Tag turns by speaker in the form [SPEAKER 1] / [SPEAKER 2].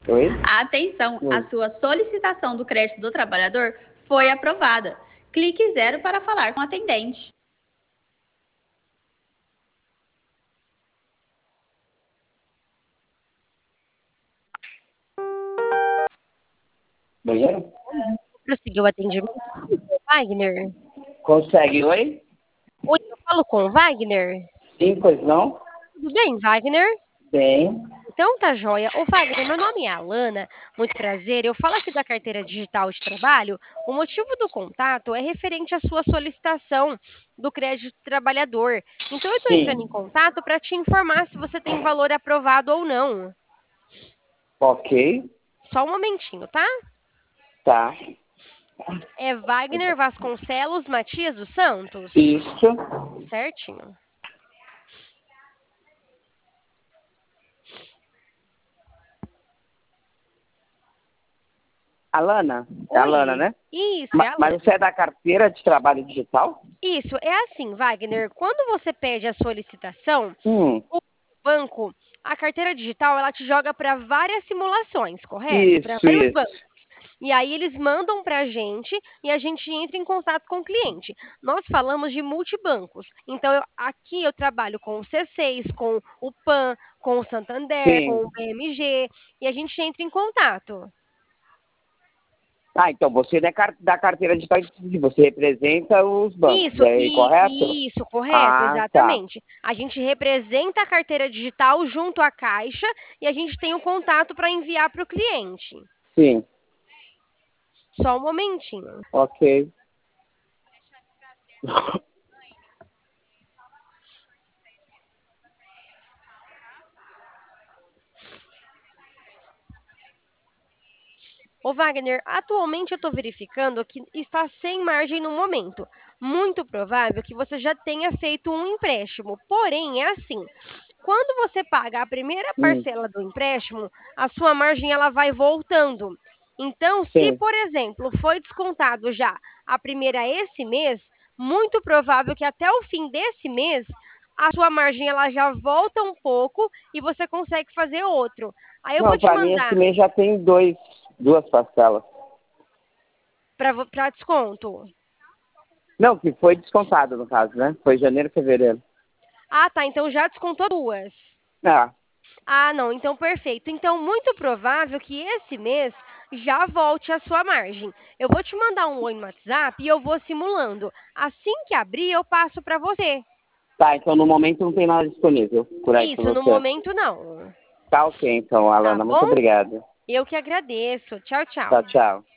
[SPEAKER 1] Oi?
[SPEAKER 2] Atenção, a
[SPEAKER 1] Oi.
[SPEAKER 2] sua solicitação do crédito do trabalhador foi aprovada. Clique 0 para falar com o atendente.
[SPEAKER 1] Banheiro?
[SPEAKER 3] Prosseguiu o atendimento. Wagner?
[SPEAKER 1] Consegue, oi?
[SPEAKER 3] Oi, eu falo com o Wagner?
[SPEAKER 1] Sim, pois não?
[SPEAKER 3] Tudo bem, Wagner?
[SPEAKER 1] Bem.
[SPEAKER 3] Então tá joia. Ô Wagner, meu nome é Alana, muito prazer. Eu falo aqui da carteira digital de trabalho. O motivo do contato é referente à sua solicitação do crédito trabalhador. Então eu estou entrando em
[SPEAKER 1] Sim.
[SPEAKER 3] contato para te informar se você tem valor aprovado ou não.
[SPEAKER 1] Ok.
[SPEAKER 3] Só um momentinho, tá?
[SPEAKER 1] Tá.
[SPEAKER 3] É Wagner Vasconcelos Matias dos Santos?
[SPEAKER 1] Isso.
[SPEAKER 3] Certinho.
[SPEAKER 1] Alana? É a Alana,
[SPEAKER 3] Oi.
[SPEAKER 1] né?
[SPEAKER 3] Isso, é a
[SPEAKER 1] Mas
[SPEAKER 3] Alana.
[SPEAKER 1] você é da carteira de trabalho digital?
[SPEAKER 3] Isso, é assim, Wagner, quando você pede a solicitação,
[SPEAKER 1] Hum.
[SPEAKER 3] o banco, a carteira digital, ela te joga para várias simulações, correto? Para
[SPEAKER 1] Isso,
[SPEAKER 3] vários
[SPEAKER 1] isso.
[SPEAKER 3] bancos. E aí eles mandam para a gente e a gente entra em contato com o cliente. Nós falamos de multibancos. Então, aqui eu trabalho com o C6, com o PAN, com o Santander, com
[SPEAKER 1] Sim.
[SPEAKER 3] o BMG, e a gente entra em contato.
[SPEAKER 1] Ah, então você não é da carteira digital, você representa os bancos, é correto?
[SPEAKER 3] Isso, correto,
[SPEAKER 1] Ah, tá.
[SPEAKER 3] exatamente. A gente representa a carteira digital junto à Caixa e a gente tem o contato para enviar para o cliente.
[SPEAKER 1] Sim.
[SPEAKER 3] Só um momentinho.
[SPEAKER 1] Ok.
[SPEAKER 3] Ô Wagner, atualmente eu estou verificando que está sem margem no momento. Muito provável que você já tenha feito um empréstimo. Porém, é assim, quando você paga a primeira
[SPEAKER 1] Hum,
[SPEAKER 3] parcela do empréstimo, a sua margem ela vai voltando. Então, se,
[SPEAKER 1] sim.
[SPEAKER 3] por exemplo, foi descontado já a primeira esse mês, muito provável que até o fim desse mês a sua margem ela já volta um pouco e você consegue fazer outro. Aí eu vou
[SPEAKER 1] Não,
[SPEAKER 3] te
[SPEAKER 1] para mim esse
[SPEAKER 3] mandar
[SPEAKER 1] mês já tem duas parcelas.
[SPEAKER 3] para desconto.
[SPEAKER 1] Não, que foi descontado no caso, né? Foi janeiro, fevereiro.
[SPEAKER 3] Ah, tá. Então já descontou duas.
[SPEAKER 1] Ah,
[SPEAKER 3] Ah, não. Então perfeito. Então, muito provável que esse mês já volte a sua margem. Eu vou te mandar um oi no WhatsApp e eu vou simulando. Assim que abrir, eu passo para você.
[SPEAKER 1] tá, então no momento não tem nada disponível por aí para
[SPEAKER 3] Isso, no
[SPEAKER 1] você.
[SPEAKER 3] momento não.
[SPEAKER 1] Tá ok, então,
[SPEAKER 3] Tá
[SPEAKER 1] Alana, muito
[SPEAKER 3] bom?
[SPEAKER 1] obrigado.
[SPEAKER 3] Eu que agradeço. Tchau,
[SPEAKER 1] Tchau,
[SPEAKER 3] tchau.
[SPEAKER 1] tchau.